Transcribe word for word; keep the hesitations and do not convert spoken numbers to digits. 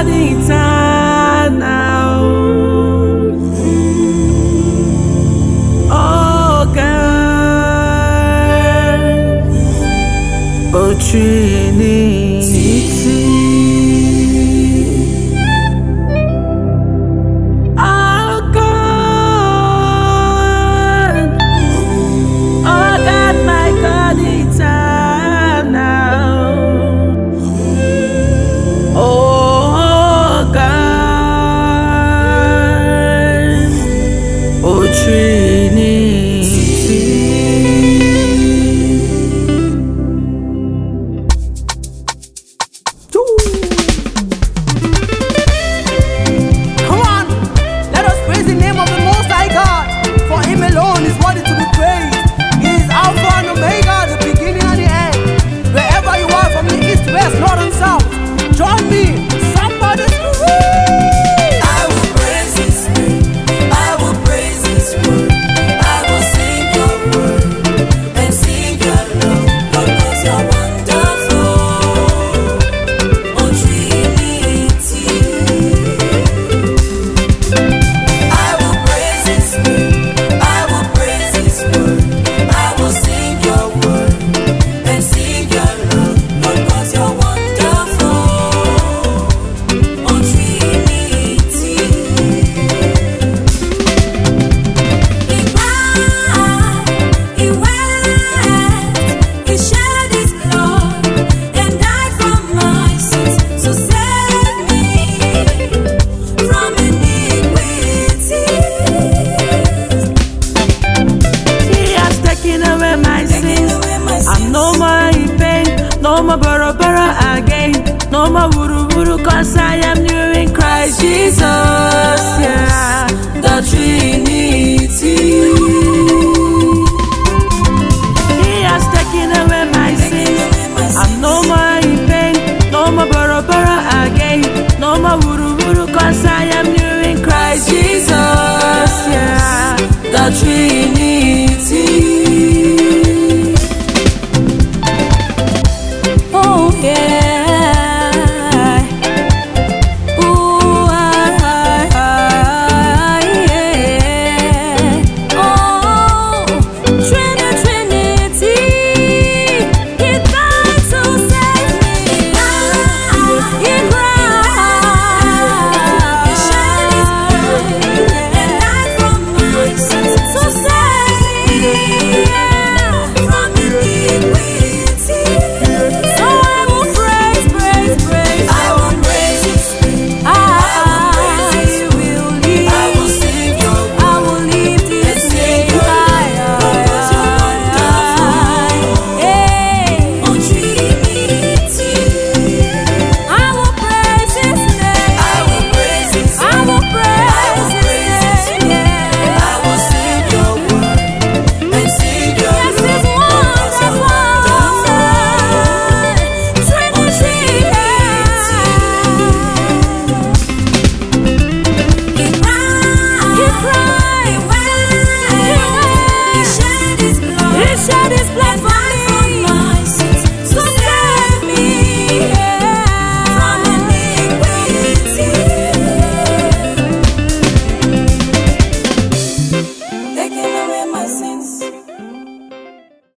God eternal. Oh God, oh Trinity. Oh God, oh God, my God eternal. Oh God, oh Trinity. Come on, let us praise the name of the Most High God, for Him alone is worthy to be praised. He is Alpha and Omega, the beginning and the end. Wherever you are, from the east, west, north and south, join me. Somebody scream! I will praise His name. I will praise His word. I will sing Your word and sing Your love, Lord, 'cause You're wonderful. Oh Trinity. I will praise His name. I will praise His word. I will sing Your word and sing Your love, Lord, 'cause You're wonderful. Oh Trinity. He cried, He wept, He shed His blood and died for my sins to save me from iniquity. He has taken away my sins. I'm no more in pain, no more borrow borrow again, no more wuru wuru, 'cause I am new in Christ Jesus. Yeah, the Trinity. He has taken away my sins. I'm no more in pain, no more borrow borrow again, no more wuru wuru, 'cause I am new in Christ Jesus. Yeah, the Trinity.